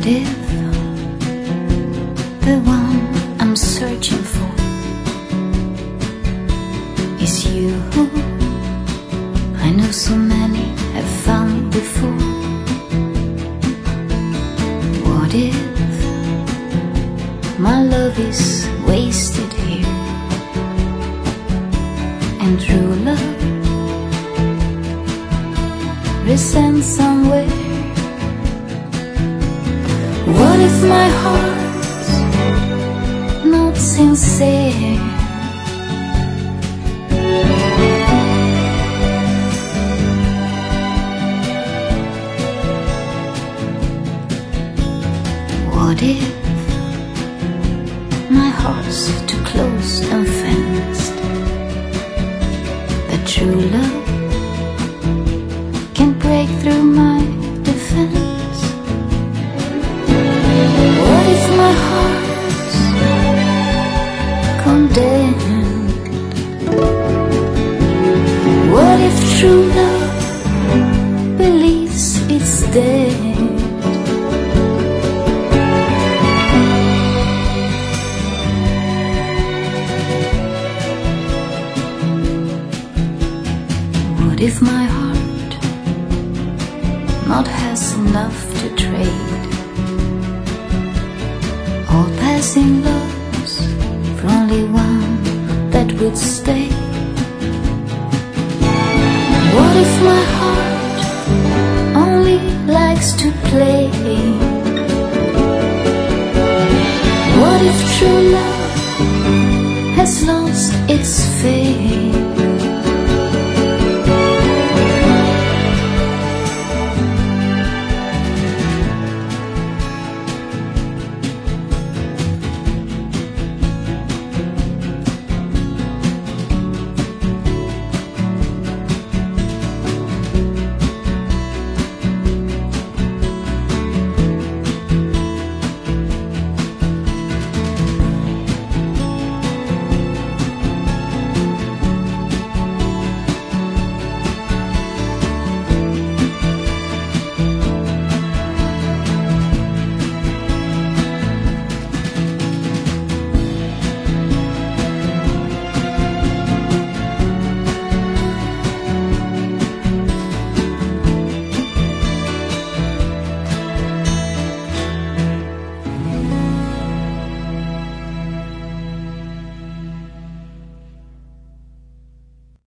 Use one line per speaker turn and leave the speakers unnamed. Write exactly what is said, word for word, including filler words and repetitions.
What if the one I'm searching for is you? I know so many have found before. What if my love is wasted here, and true love resents somewhere? What if my heart's not sincere? What if my heart's too close and fenced, that true love can't break through my defense? What if my heart's condemned? What if true love believes it's dead? What if my heart not has enough to trade all passing loves for only one that would stay? What if my heart only likes to play? What if true love has lost its faith?